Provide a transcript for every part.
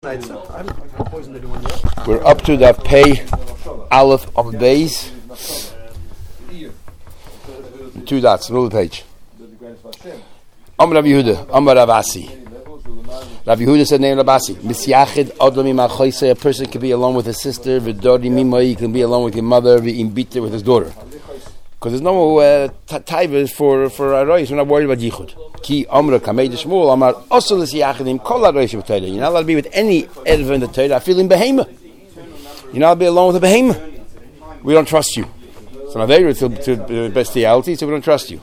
We're up to the Pei Aleph of the Beis. 2 dots, middle of the page. Amar Rav Yehuda, Amar Rav Asi. Rav Yehuda said, name Rav Asi. Misyachid Adam im achoisei. A person can be alone with his sister. V'dori mimai. He can be alone with his mother. V'imbita with his daughter. Because there's no taivas for Arois. We're not worried about Yichud. Ki Amra Kamei de Shmuel Amar also the Siyachidim Kol Arois B'Torah. You're not allowed to be with any Erva in the Torah. I feel in Behema. You're not allowed to be alone with a Behema. We don't trust you. So now they to bestiality, so we don't trust you.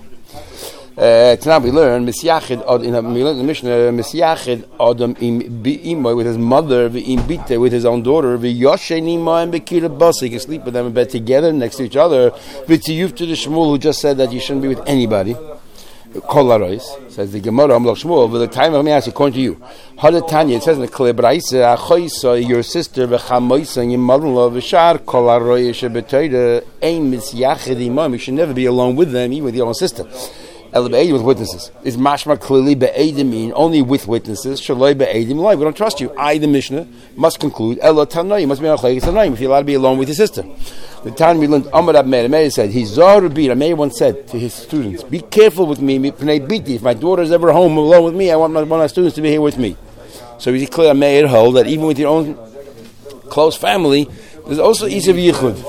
Tonight we learn Misyachid in the Mishnah Misyachid Adam im Be'imah with his mother, V'im Bite with his own daughter, V'yoshen Imah and Bekira Basa. He can sleep with them in bed together next to each other. V'tiyuf to the Shmuel who just said that you shouldn't be with anybody. Kol Arois says the Gemara Amlach Shmuel. But the time of me ask according to you, Hadatanya it says in the Kli Braisa Achoisa your sister V'chamoisa and your mother-in-law V'shar Kol Arois Shebetoida Ein Misyachid Imah. You should never be alone with them, even with your own sister. With witnesses. Is mashma clearly be'edim mean only with witnesses? Shaloi be'edim loy. We don't trust you. I, the Mishnah, must conclude Elo Tanoi. You must be achleik Tanoi if you're allowed to be alone with your sister. The time we learned Amar Rab Meir. Meir said, Hizar Rabbi. Meir once said to his students, "Be careful with me. If my daughter is ever home alone with me, I want one of my students to be here with me." So he declared Meir hold that even with your own close family, there's also Isav Yichud.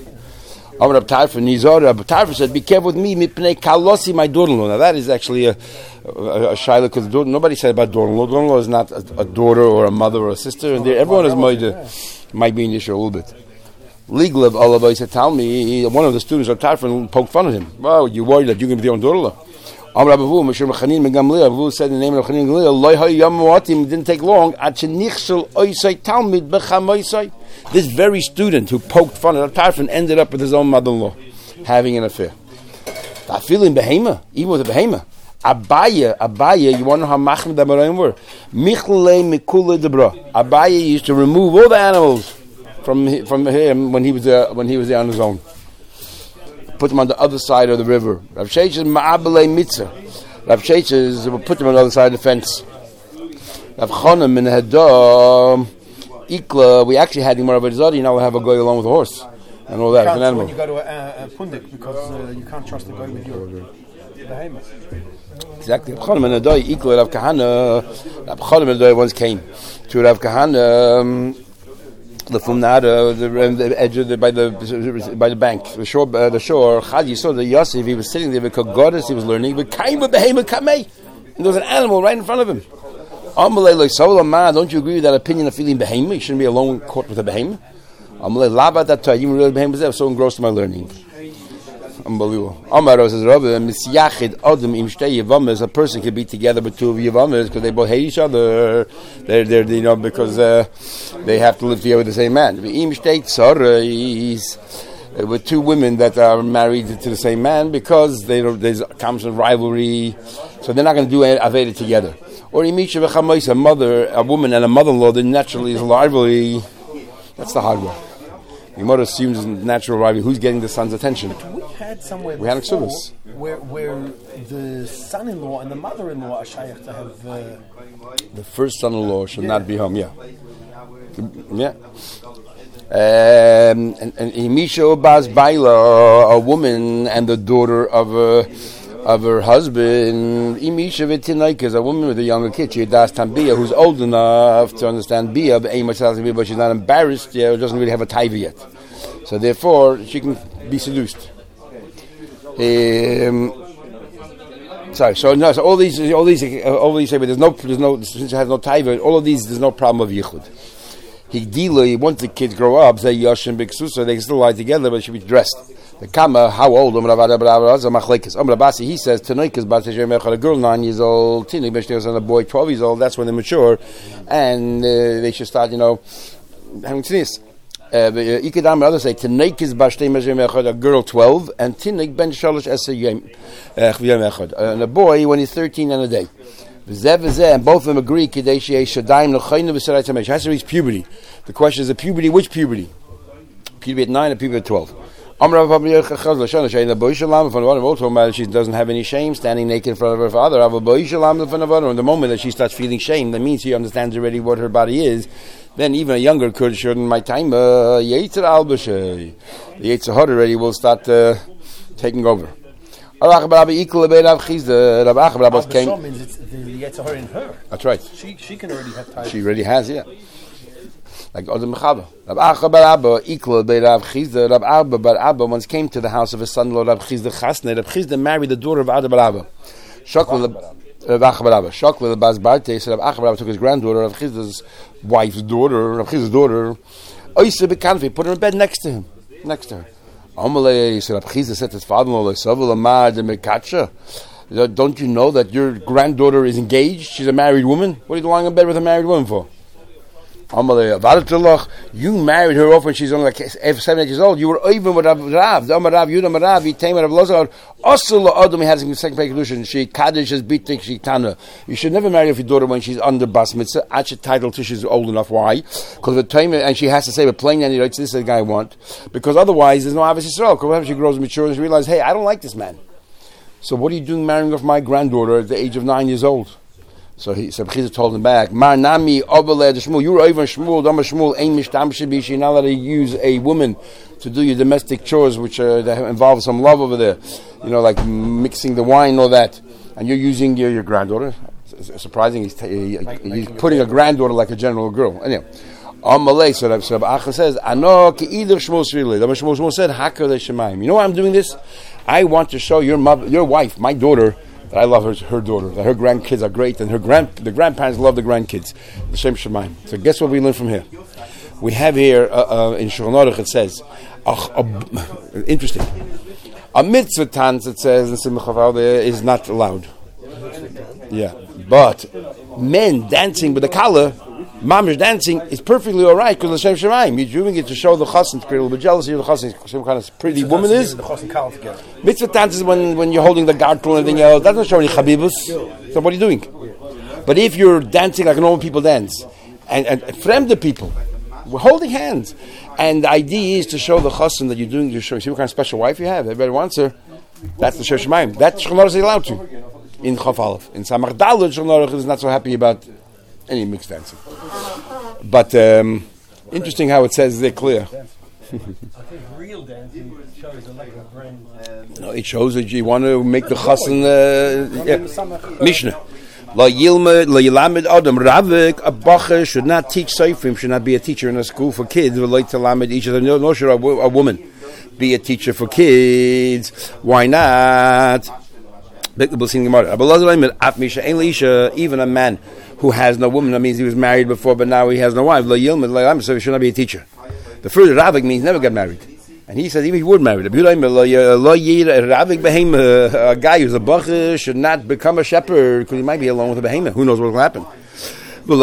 Amar Rab Tarfa Nizar. Rab Tarfa said, "Be careful with me, mipnei kalosi, my daughter-in-law." Now that is actually a shaila because nobody said about daughter-in-law. Daughter-in-law is not a daughter or a mother or a sister, and everyone is might be in the issue a little bit. Legal of Allah said, "Tell me." One of the students of Tarfa poked fun at him. Well, you worried that you can be your own daughter-in-law? Amar Rab Avu Mishur Mechanin Megamliel. Avu said in the name of Mechanin Megamliel, "Loi hay yam muatim." It didn't take long. Ad shenichshel oisay talmid bechamoisay. This very student who poked fun at Tarfon ended up with his own mother-in-law having an affair. I feel in Behema, even with a Behema. Abaya, you want to know how Machmed Abarim were? Michlei Mikule Debra. Abaya used to remove all the animals from him when he was there on his own. Put them on the other side of the river. Rav Sheish is Ma'abalei Mitzah. Rav Sheish put them on the other side of the fence. Rav Chonim in Hedom. Ikla, we actually had Gemara V'Zadi, now we have a guy along with a horse and all that. It's an animal. When you go to a pundik because you can't trust the guy with your behemoth. Exactly. Rav Chaim and Adai, Ikla, Rav Kahana. Rav Chaim and Adai once came to Rav Kahana, the Fumnada, the edge of by the bank, the shore. Chad, you saw the Yosef. He was sitting there with Kogodas. He was learning. But came with behemoth kamei, and there was an animal right in front of him. Don't you agree with that opinion of feeling behemoth? You shouldn't be alone in court with a behemoth. You really behemoth was so engrossed in my learning. Unbelievable. Amar says, a person can be together with two of Yavamas because they both hate each other. They're because they have to live together with the same man. With two women that are married to the same man because there's constant rivalry, so they're not going to do Aveda together. Or a mother, a woman and a mother-in-law, there naturally is a rivalry. That's the hard one. The mother assumes natural rivalry. Who's getting the son's attention? But we had somewhere we had Exodus where the son-in-law and the mother-in-law are shaykh to have. The first son-in-law should not be home. Yeah. And Imisha Bas Baila, a woman and the daughter of her husband. Imisha Vitinaik is a woman with a younger kid. She das Tambia, who's old enough to understand Bia, but she's not embarrassed yet, or doesn't really have a taiva yet. So therefore, she can be seduced. So all these say, but there's no since it has no taiva. All of these, there's no problem of yichud. Once the kids grow up, say Yashin Biksusa, they can still lie together, but they should be dressed. The Kama, how old? He says, Tanoik is about a girl 9 years old, teenage and a boy 12 years old, that's when they mature, and they should start, having tennis. Ikadam, others say, Tanoik is a girl 12, and Tinik ben Shalosh and a boy when he's 13 and a day. And both of them agree he has to reach puberty. The question is the puberty, which puberty? Puberty at 9 or puberty at 12? She doesn't have any shame standing naked in front of her father. And the moment that she starts feeling shame, that means she understands already what her body is. Then even a younger Kurd shouldn't my time. The Yetzer Hara already will start taking over. Means it's the Yetzer Hara in her. That's right. She can already have time. She already has, yeah. Like Adam Mechaba. Rab Acha bar Abba equal by Rab Chizda. Rab Abba bar Abba once came to the house of his son-in-law Rab Chizda Chasne. Rab Chizda married the daughter of Adam bar Abba. Shokla Rab Acha bar Abba. Shokla the Baz Barte. So Rab Acha bar Abba took his granddaughter, Rab Chizda's wife's daughter, Rab Chizda's daughter. Oysa bekanfi, put her in bed next to him. Next to her. Amalei, so Rab Chizda said to his father-in-law, don't you know that your granddaughter is engaged? She's a married woman. What are you lying in bed with a married woman for? You married her off when she's only like 7, 8 years old. You were even with Rav. You came with Rav Lazar. Adam has a second pay kedushin. She kaddish is bitik. She tana. You should never marry your daughter when she's under bas mitzvah. Actually, title till she's old enough. Why? Because the time and she has to say, "But plain and this is the guy I want." Because otherwise, there's no Ahavas Yisrael. Because she grows mature and she realizes, "Hey, I don't like this man." So what are you doing marrying off my granddaughter at the age of 9 years old? So Chizah told him back, Mar Nami Obele de Shmuel, you were over Shmuel, Dama Shmuel, Ein Mishtam Shibi, you're not allowed to use a woman to do your domestic chores, which that involve some love over there, like mixing the wine and all that, and you're using your granddaughter. It's surprising, he's putting a granddaughter like a general girl. Anyway, Amalei, so Acha says, Ano ki either Shmuel Srili, Dama Shmuel said, Hakar le Shemaim. You know why I'm doing this? I want to show your mother, your wife, my daughter, that I love her daughter, that her grandkids are great, and the grandparents love the grandkids. L'shem Shemaim. So guess what we learn from here? We have here, in Shulchan Aruch it says, interesting, a mitzvah tanz, it says in Simcha Vavda, is not allowed. Yeah. But men dancing with the kala, mamish dancing, is perfectly all right because L'shem Shemaim. You're doing it to show the chassan, to create a little bit jealousy of the chassan, some kind of pretty woman is. Mitzvah dance is when you're holding the gartel and everything else. That doesn't show any chabibus. So what are you doing? But if you're dancing like normal people dance, and fremde people, we're holding hands, and the idea is to show the chassan that you're doing, you're showing, see what kind of special wife you have. Everybody wants her. That's the L'shem Shemaim. That Shulchan Aruch is allowed to. In Chaf Aleph. In Samach Daled, Shulchan Aruch is not so happy about any mixed dancing. But interesting how it says they're clear. I think real dancing shows a lack of brain. No, it shows that you want to make the chassan Mishnah. La Yilamed Adam Ravik, a bacher should not teach Seifrim, should not be a teacher in a school for kids. Like to lamed each other. No, sure, a woman be a teacher for kids. Why not? Even a man who has no woman, that means he was married before, but now he has no wife. So he should not be a teacher. The first Ravik means never got married. And he says even if he would marry, a guy who's a bacher should not become a shepherd because he might be alone with a behemoth. Who knows what will happen? Two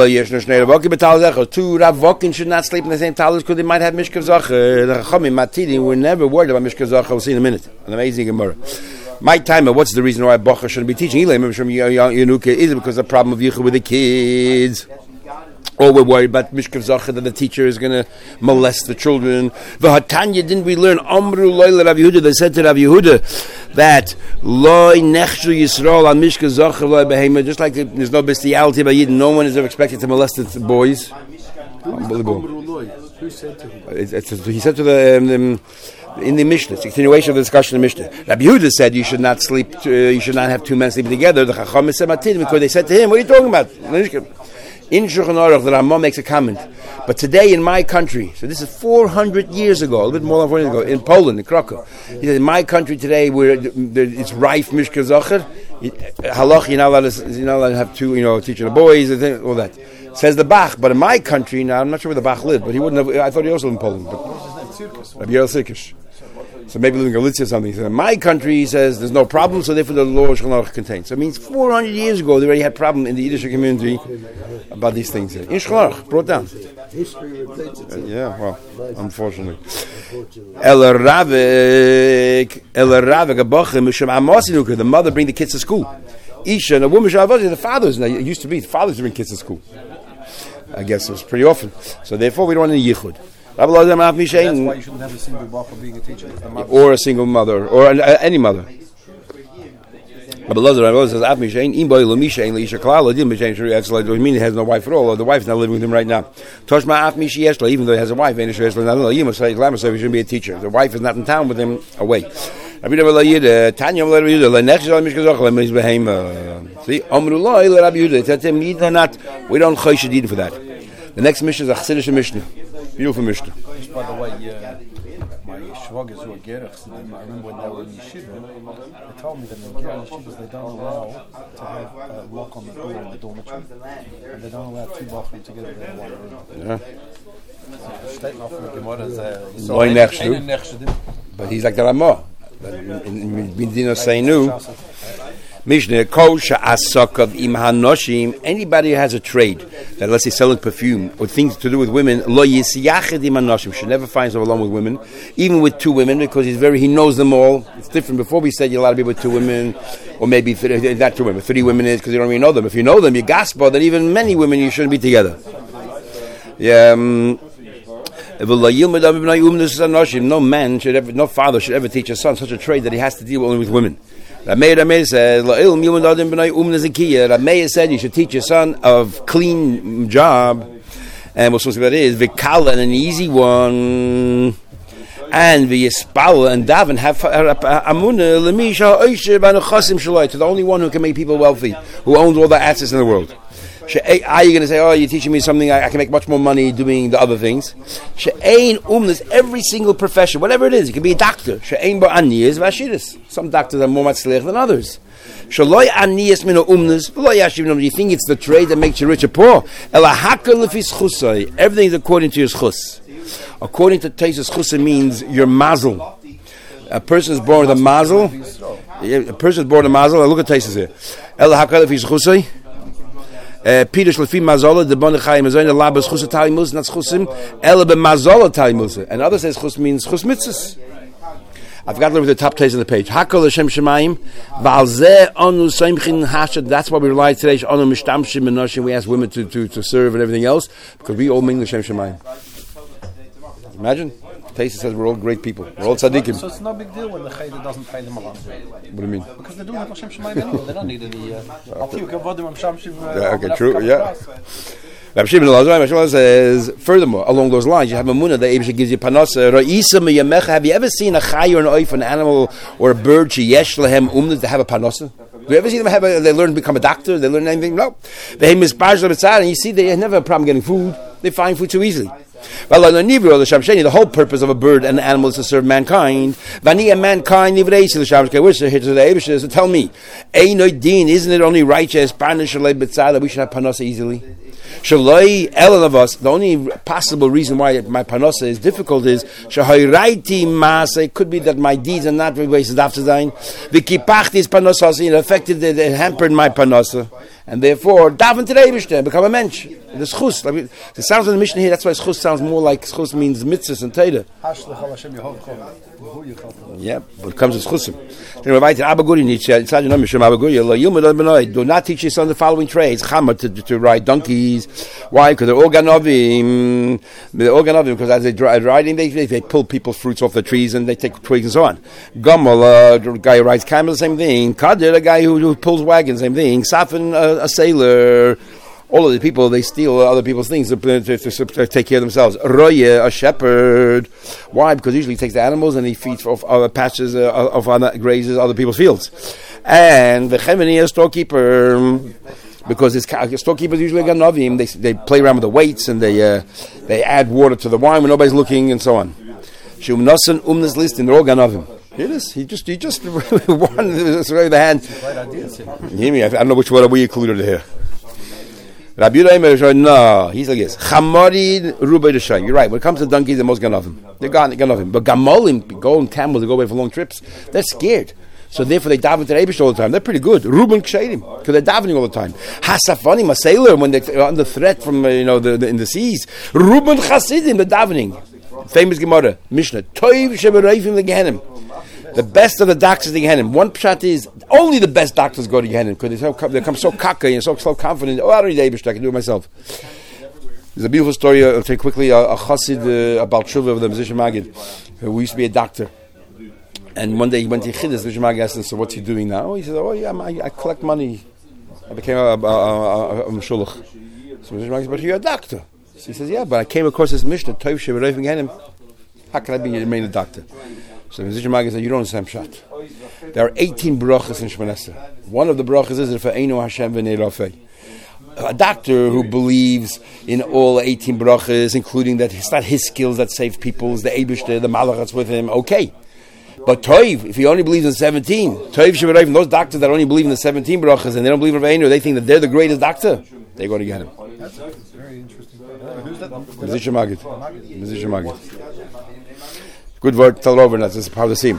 Ravokin should not sleep in the same talus because they might have Mishkav Zacher. The Chachamim Matidi were never worried about Mishkav Zacher. We'll see in a minute. An amazing Gemara. My timer, what's the reason why Bacher shouldn't be teaching? Is it because of the problem of Yichud with the kids? Or we're worried about Mishkav Zacher that the teacher is going to molest the children. V'hatanya, didn't we learn? Amru loy Rav Yehuda, they said to Rav Yehuda that loy nechshu Yisrael on Mishkav Zacher loy behema, just like there's no bestiality by Yidden, no one is ever expected to molest the boys. Unbelievable. Who said to him? He said to the in the Mishnah, it's a continuation of the discussion in the Mishnah. Rabbi Yehuda said you should not sleep, you should not have two men sleeping together. The Chacham said Matin because they said to him, "What are you talking about?" In Shulchan Aruch, the Rambam makes a comment. But today in my country, so this is 400 years ago, a little bit more than 400 years ago, in Poland, in Krakow. He said, in my country today, where it's rife Mishkav Zacher, halach, you're not allowed to have two, teaching the boys, all that. Says the Bach, but in my country, now I'm not sure where the Bach lived, but he wouldn't have, I thought he also lived in Poland. But Rabbi Yael Sirkish. So maybe living in Galicia or something. So in my country, he says, there's no problem, so therefore the law of Shulchan Aruch contains. So it means 400 years ago, they already had problem in the Yiddish community about these things. In Shulchan Aruch, brought down. History repeats itself. Yeah, well, unfortunately. Ela Ravik, a bachim, the mother bring the kids to school. Isha and a woman, the fathers, it used to be, the fathers bring kids to school. I guess it was pretty often. So therefore we don't want any yichud. Rabbi Lazar Ma'af That's Mishain. why you shouldn't have a single bacha being a teacher. The mother. Or a single mother, or any mother. Rabbi Lazar says, "Af Mishain, im boy lo Mishain leisha klal lo dim Mishain shuri etzla." Does mean he has no wife at all, or the wife is not living with him right now. Toshma Af Mishi Yeshla, even though he has a wife, he shouldn't be a teacher. The wife is not in town with him, away. Rabbi Yehuda, Tanya Rabbi Yehuda, lenechshal mishkazach lemis behem. See, Amrullah le Rabbi Yehuda. It's him need not. We don't choshedin for that. The next Mishnah is a Chassidish Mishnah. Beautiful Mishnah. Just by the way, my shwagas who are gerachs, I remember when they were in yeshiva, they told me that in gerach yeshivas they don't allow to have a lock on the door in the dormitory, and they don't allow two bathrooms together in one room. Yeah. Steht noch von der Gemara, so Neun Nechshu. einen Nechshu. But he's like the Ramah. In Medina Seinu, Mishnah, Kol Sha'asakav Im Hanoshim, anybody who has a trade, that let's say selling perfume, or things to do with women, Lo Yisyached Im Hanoshim, should never find himself alone with women, even with two women, because he knows them all. It's different. Before we said you're allowed to be with two women, or maybe not two women, 3 women is because you don't really know them. If you know them, you gasp, that even many women you shouldn't be together. Yeah. No man should ever, no father should ever teach a son such a trade that he has to deal only with women. Rameh said, Rameh said you should teach your son of clean job, and what's supposed to be that is vikala, an easy one, and v'yispal and daven have amuna lemisha oisher b'anuchasim shalai, to the only one who can make people wealthy, who owns all the assets in the world. Are you going to say, oh, you're teaching me something, I can make much more money doing the other things? Every single profession, whatever it is, you can be a doctor. Some doctors are more matzliach than others. You think it's the trade that makes you rich or poor? Everything is according to your chus. According to Taisus, chus means your mazel. A person is born with a mazel. A person is born with a mazel. Look at Taisus here. Peter Shlefi Mazola, the Bon Chayim Mazola, the Labas Chus Talimus, not Chusim, Ela be Mazola Talimus. And others says Chus means Chus Mitzvahs. I forgot to look at the top taste on the page. Hakol Hashem Shemaim, Valzeh Onu Soimchin Hashad. That's why we rely today. Onu Mishtamshim Menoshim. We ask women to serve and everything else because we all mean Hashem Shemaim. Imagine. Taisa says we're all great people. We're all tzaddikim. So it's no big deal when the chayda doesn't pay them along. What do you mean? Because they're doing it Hashem Shemaim anyway. They don't need any. Okay, true. Yeah. Rabbi Shimon Elazar says, furthermore, along those lines, you have a munah that Eibusha gives you panasa. Have you ever seen a chay or an oif, an animal or a bird, sheyesh lehem umnah, to have a panasa? Have you ever seen them they learn to become a doctor? They learn anything? No. They and you see they have never a problem getting food. They find food too easily. The whole purpose of a bird and an animal is to serve mankind. Mankind, so tell me, isn't it only righteous that we should have panasa easily? The only possible reason why my panasa is difficult is it could be that my deeds are not wasted after dying. It affected, it hampered my panasa. And therefore, daven today, Eibishter, become a mensch. The schus. It sounds in the Mishnah here, that's why schus sounds more like schus means mitzvahs and teira. Yeah, but it comes with schusim. Do not teach your son the following trades. Chama, to ride donkeys. Why? Because they're all ganovim. Because as they're riding, they pull people's fruits off the trees and they take twigs and so on. Gomel, a guy who rides camel, the same thing. Kadir, a guy who pulls wagons, same thing. Safin, a sailor. All of the people, they steal other people's things to take care of themselves. Roye, a shepherd. Why? Because usually he takes the animals and he feeds off other patches, grazes other people's fields. And the Chemini, a storekeeper, because his storekeepers usually got novim. They play around with the weights and they add water to the wine when nobody's looking and so on. Shum nosen umnes listin, they're all ganovim. It is. He just won the hand. Hear me? I don't know which one we included here. Rabbi Yehuda, no, he's like this. Chamarid Rubai Deshay. You're right. When it comes to donkeys, they're most ganovim. They're ganovim. But gamolim, golden camels, they go away for long trips. They're scared. So therefore, they daven to the Eibush all the time. They're pretty good. Ruben Ksheirim, because they're davening all the time. Hasafanim, a sailor, when they're under threat from in the seas. Ruben Chasidim, they're davening. Famous Gemara, Mishnah. Toiv shebereifim legehenim. The best of the doctors in Gehenim. One pshat is only the best doctors go to Gehenim because they come so cocky and so confident. Oh, I don't need Eibush, I can do it myself. There's a beautiful story. I'll tell you quickly. A chassid, a Baal Tshuva of the Mezisha Magid, who used to be a doctor. And one day he went to Chiddush. Mezisha Magid asked him, "So what's he doing now?" He said, "Oh yeah, I collect money. I became a meshulach." So Mezisha Magid said, "But you're a doctor." So he says, "Yeah, but I came across this Mishnah, Tov Shevarayv Gehenim. How can I remain a doctor?" So Mezisha Magid said, "You don't understand Pshat. There are 18 brachas in Shemona Esrei. One of the brachas is Refa'enu Hashem v'nei rafei." A doctor who believes in all 18 brachas, including that it's not his skills that save people, it's the Eibishter, the Malach that's with him, okay. But Toiv, if he only believes in 17, Toiv Shevarayv, those doctors that only believe in the 17 brachas and they don't believe in Refa'enu, they think that they're the greatest doctor, they go to get him. That's very interesting. Who's that? Mezisha Magid. Mezisha Magid. Good word, tell it over, that's just part of the theme.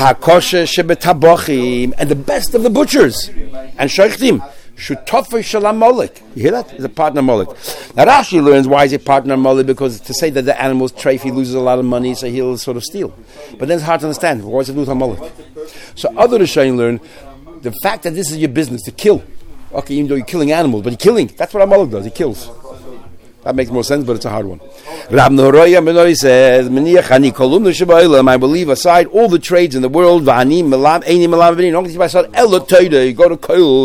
And the best of the butchers and sheichtim. Shutafei Shalom Molek. You hear that? He's a partner Molek. Now Rashi learns why is he partner Molek, because to say that the animal's treif, he loses a lot of money, so he'll sort of steal. But then it's hard to understand. Why does it do with Molek? So other Rishonim learn the fact that this is your business, to kill. Okay, even though you're killing animals, but you're killing. That's what a Molek does, he kills. That makes more sense, but it's a hard one. Rab Noroya Menori says, I believe aside all the trades in the world, you go to Koil,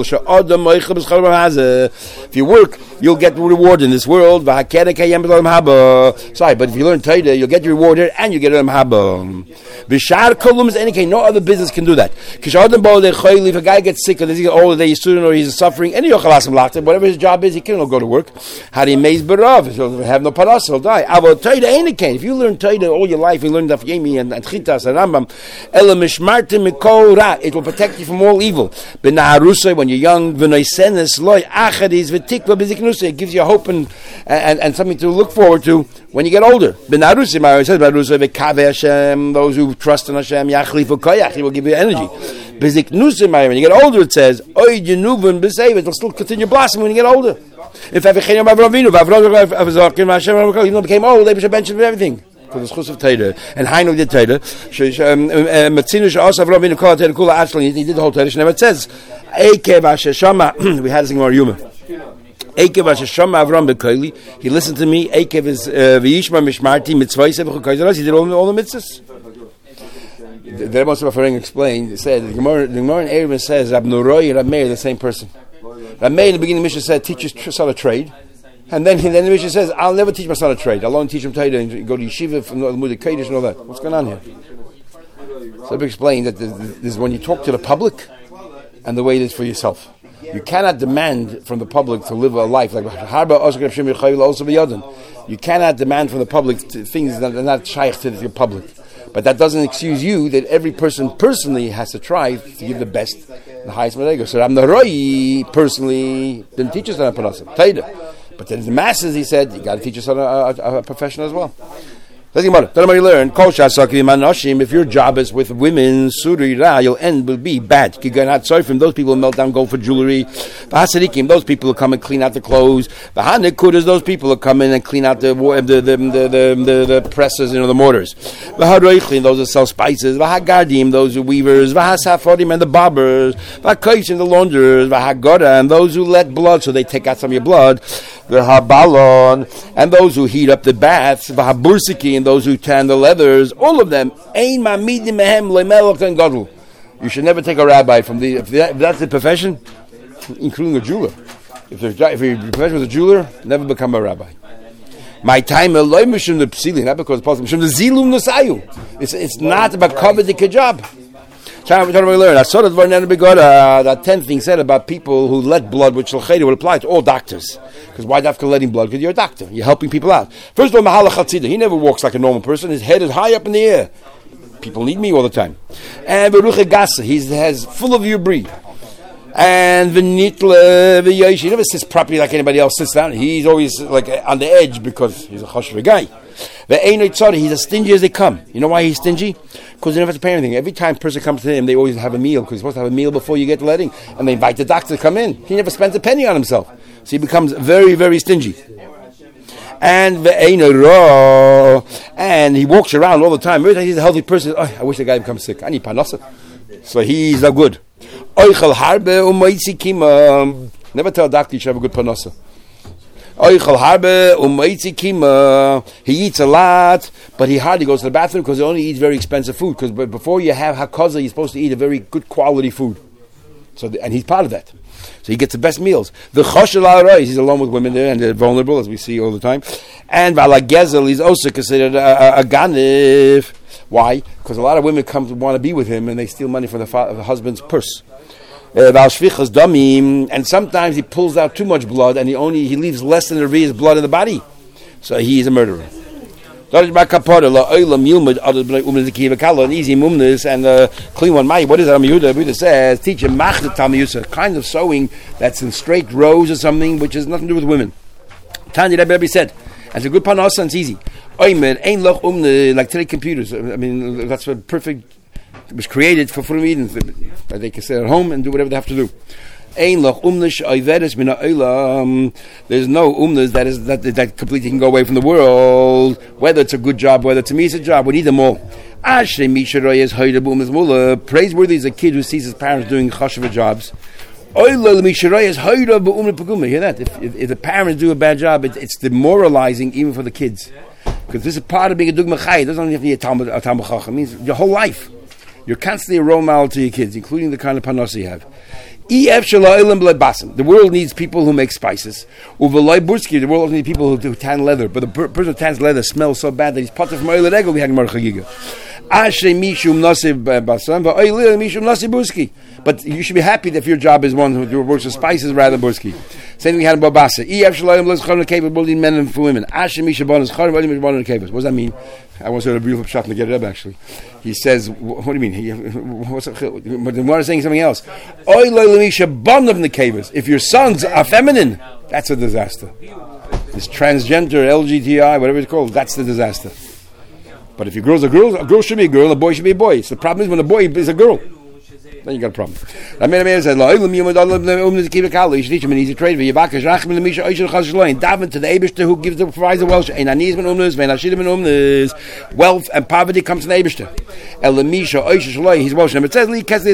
if you work, you'll get reward in this world. Sorry, but if you learn Torah, you'll get your reward here and you get Olam Haba. No other business can do that. If a guy gets sick or he's all day, he's student or he's suffering, whatever his job is, he can't go to work. He'll have no paras, he'll die. If you learn Torah all your life, you learn Daf Yomi and Chitas and Rambam, it will protect you from all evil. When you're young, it gives you hope and something to look forward to when you get older. Those who trust in Hashem, He will give you energy. When you get older, it says, it'll still continue blossoming when you get older. If Avram became old, they should mention everything. For the schus of Torah. And Hainu did Torah. He did the whole Torah. It says, we had this in our Yuma. He listened to me. Ekev is V'yishma Mishmarti Mitzvah. He did all the mitzvahs. The Rebbe Sefering explained, he said, the Gemara in Erevin says, Rab Noroi and Rab Meir are the same person. Rab Meir in the beginning of the Mishnah said, teach your son a trade. And then the Mishnah says, I'll never teach my son a trade. I'll only teach him Torah and go to yeshiva from the Mudei Kodesh and all that. What's going on here? So Rebbe explained that this is when you talk to the public and the way it is for yourself. You cannot demand from the public to live a life like you cannot demand from the public things that are not shaykh to the public. But that doesn't excuse you that every person personally has to try to give the best, the highest madrega. So Rab Noroi personally didn't teach us on a parasah, Torah. But then the masses, he said, you got to teach us on a profession as well. Let's learn. If your job is with women, your end will be bad. Sorry from those people who melt down gold for jewelry. Those people who come and clean out the clothes. Those people who come in and clean out the presses, the mortars. Those who sell spices. Those who weavers. And the barbers. And the launderers. And those who let blood, so they take out some of your blood. And those who heat up the baths. And those who tan the leathers, all of them, you should never take a rabbi from if that's the profession, including a jeweler. If your profession was a jeweler, never become a rabbi. My time, not because it's possible. It's not about coveting a job. That 10th thing said about people who let blood, which will apply to all doctors. Because why after letting blood? Because you're a doctor. You're helping people out. First of all, Mahalach Hatzida. He never walks like a normal person. His head is high up in the air. People need me all the time. And Beruch Gasa. He's full of your breed. And V'nitle V'yosh. He never sits properly like anybody else sits down. He's always like on the edge because he's a chashuv guy. He's as stingy as they come. You know why he's stingy? Because they never have to pay anything. Every time a person comes to him, they always have a meal, because he's supposed to have a meal before you get the letting. And they invite the doctor to come in. He never spends a penny on himself. So he becomes very, very stingy. And he walks around all the time. Every time he's a healthy person, I wish the guy becomes sick. I need panasa. So he's not good. Never tell a doctor you should have a good panasa. He eats a lot, but he hardly goes to the bathroom because he only eats very expensive food. Because before you have hakaza, you're supposed to eat a very good quality food. So, and he's part of that. So he gets the best meals. The choshel al-rais, he's alone with women there, and they're vulnerable, as we see all the time. And vala gezel, he's also considered a ganif. Why? Because a lot of women come to want to be with him, and they steal money from the husband's purse. And sometimes he pulls out too much blood, and he leaves less than the real blood in the body. So he is a murderer. An easy mumnus and clean one. What is it? Yehuda says, teach him a kind of sewing that's in straight rows or something, which has nothing to do with women. Tanya Rebbe said, and it's a good panasa and it's easy. Like today computers. I mean, that's what perfect. It was created for Eden that they can sit at home and do whatever they have to do. There's no umnas that completely can go away from the world. Whether it's a good job, whether it's a misa job, we need them all. Praiseworthy is a kid who sees his parents doing chashuva jobs. Hear that? If the parents do a bad job, it's demoralizing even for the kids. Because this is part of being a dugma chai. It doesn't only have to be a talmud chacham. It means your whole life. You're constantly a role model to your kids, including the kind of panos you have. The world needs people who make spices. The world needs people who tan leather. But the person who tans leather smells so bad that he's potter from oil ego. We have Gemara Chagiga. But you should be happy that if your job is one who works with spices rather than burski. Same thing we had in Babasa. Men and for women. What does that mean? I once heard a beautiful shot in the Get It Up, actually. He says, what do you mean? But the Gemara is saying something else. If your sons are feminine, that's a disaster. This transgender, LGTI, whatever it's called, that's the disaster. But if your girl's a girl should be a girl, and a boy should be a boy. So the problem is when a boy is a girl, then you got a problem. You should teach him an easy trade. Daven to the Eibishter who provides the wealth. Wealth and poverty comes to the Eibishter. He's Welsh. It says,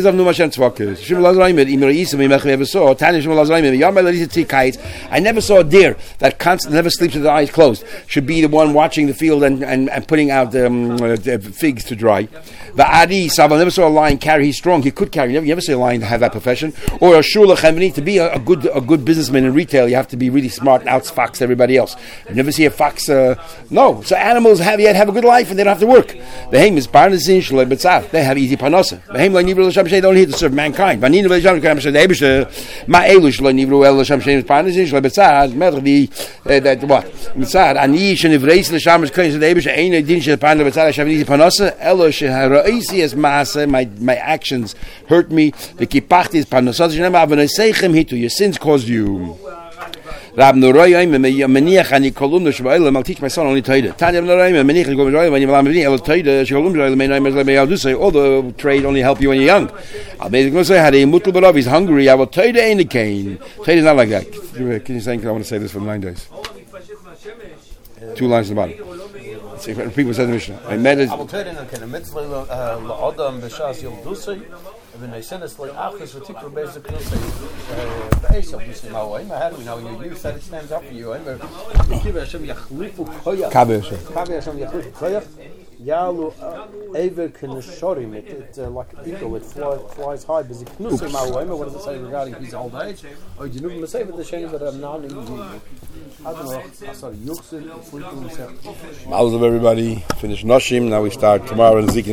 I never saw a deer that constantly never sleeps with the eyes closed. Should be the one watching the field and putting out the figs to dry. I never saw a lion carry. He's strong. He could carry. You never see a lion have that profession. Or a shulach. To be a good businessman in retail, you have to be really smart and outfox everybody else. You never see a fox. No. So animals have a good life and they don't have to work. The Haim is parnasin. They have easy panasa. They don't need to serve mankind. What? My actions hurt me. Your sins caused you. I'll teach my son only Torah. All the trade only help you when you're young. He's hungry. I will tell you ain't a cane. Torah is not like that. Can you say? I want to say this for 9 days. 2 lines in the bottom. People said the Mishnah. I met it. When I send us like after the ticker basically say how do we know you use that it stands up for you and give Hashem yakhlifu koyach Kabe Hashem yakhlifu koyach yalu ever kneshorim it like eagle it flies high because it knusay ma'oim. What does it say regarding his old age? Or you know say that the shame that I'm not in I don't know. Sorry, Yuxin sleeping himself. How's everybody? Finish Noshim. Now we start tomorrow in Zik.